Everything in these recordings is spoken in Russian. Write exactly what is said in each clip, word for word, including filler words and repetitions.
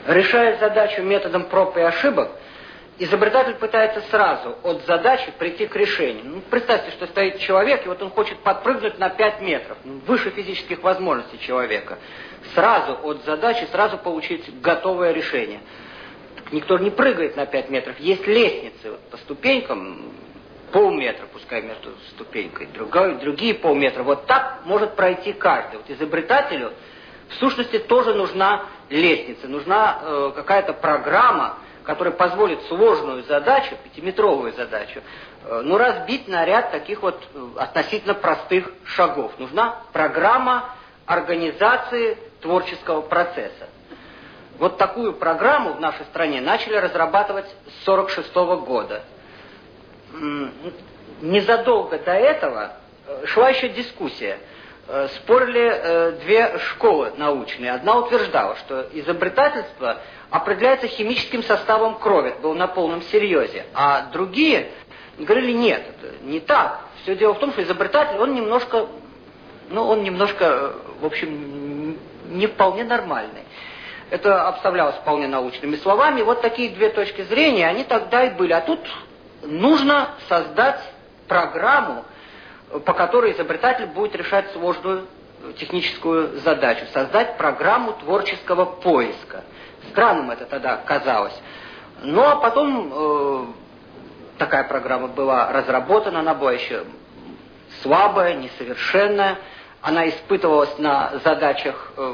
Решая задачу методом проб и ошибок, изобретатель пытается сразу от задачи прийти к решению. Ну, представьте, что стоит человек, и вот он хочет подпрыгнуть на пять метров, ну, выше физических возможностей человека. Сразу от задачи, сразу получить готовое решение. Так никто не прыгает на пять метров. Есть лестницы вот, по ступенькам, полметра, пускай между ступенькой, другой, другие полметра. Вот так может пройти каждый. Вот изобретателю в сущности тоже нужна лестница, нужна э, какая-то программа, которая позволит сложную задачу, пятиметровую задачу, э, ну, разбить на ряд таких вот э, относительно простых шагов. Нужна программа организации творческого процесса. Вот такую программу в нашей стране начали разрабатывать с сорок шестого года. Незадолго до этого шла еще дискуссия. Спорили э, две школы научные. Одна утверждала, что изобретательство определяется химическим составом крови, это было на полном серьезе. А другие говорили, нет, это не так. Все дело в том, что изобретатель, он немножко, ну, он немножко, в общем, не вполне нормальный. Это обставлялось вполне научными словами. Вот такие две точки зрения, они тогда и были. А тут нужно создать программу, по которой изобретатель будет решать сложную техническую задачу. Создать программу творческого поиска. Странным это тогда казалось. Ну, а потом э, такая программа была разработана, она была еще слабая, несовершенная. Она испытывалась на задачах э,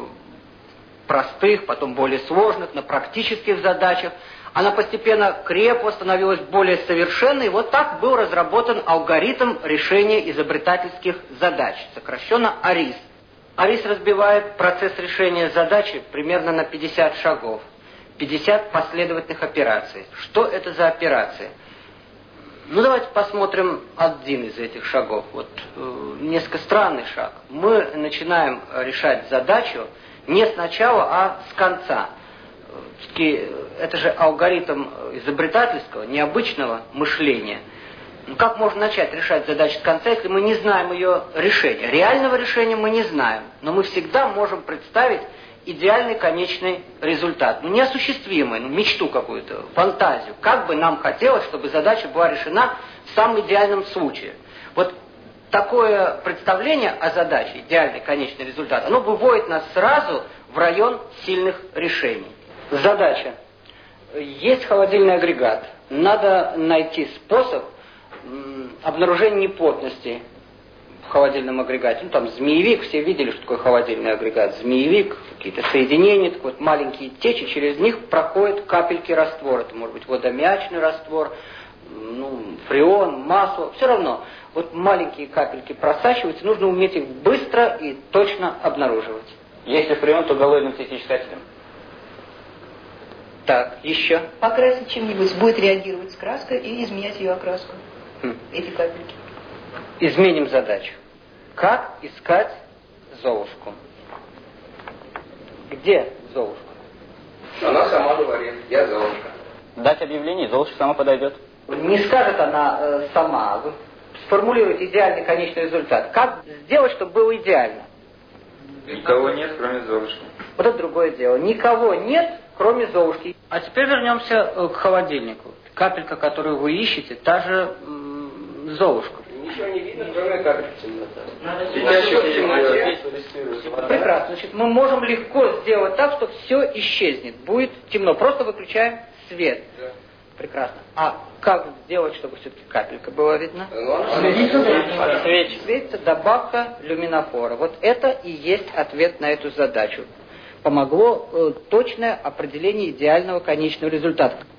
простых, потом более сложных, на практических задачах. Она постепенно крепла, становилась более совершенной. Вот так был разработан алгоритм решения изобретательских задач, сокращенно АРИС. АРИС разбивает процесс решения задачи примерно на пятьдесят шагов, пятьдесят последовательных операций. Что это за операции? Ну, давайте посмотрим один из этих шагов. Вот э, несколько странный шаг. Мы начинаем решать задачу не сначала, а с конца. Все-таки это же алгоритм изобретательского, необычного мышления. Ну, как можно начать решать задачу с конца, если мы не знаем ее решения? Реального решения мы не знаем, но мы всегда можем представить идеальный конечный результат. Ну, неосуществимый, ну, мечту какую-то, фантазию. Как бы нам хотелось, чтобы задача была решена в самом идеальном случае. Вот такое представление о задаче, идеальный конечный результат, оно выводит нас сразу в район сильных решений. Задача. Есть холодильный агрегат. Надо найти способ м, обнаружения неплотности в холодильном агрегате. Ну, там змеевик, все видели, что такое холодильный агрегат. Змеевик, какие-то соединения, такие вот маленькие течи, через них проходят капельки раствора. Это может быть водомячный раствор, ну, фреон, масло, все равно. Вот маленькие капельки просачиваются, нужно уметь их быстро и точно обнаруживать. Если фреон, то галлоидным цветичкателем. Так, еще. Покрасить чем-нибудь, будет реагировать с краской и изменять ее окраску. Хм. Эти капельки. Изменим задачу. Как искать Золушку? Где Золушка? Она сама говорит, я Золушка. Дать объявление, Золушка сама подойдет. Не скажет она э, сама. Вы сформулируете идеальный конечный результат. Как сделать, чтобы было идеально? Никого нет, кроме Золушки. Вот это другое дело. Никого нет, кроме Золушки. А теперь вернемся к холодильнику. Капелька, которую вы ищете, та же м, Золушка. Ничего не видно, кроме капельки темноты. Прекрасно. Значит, мы можем легко сделать так, что все исчезнет. Будет темно. Просто выключаем свет. Да. Прекрасно. А как сделать, чтобы все-таки капелька была видна? Свечи. Светится добавка люминофора. Вот это и есть ответ на эту задачу. Помогло э, точное определение идеального конечного результата.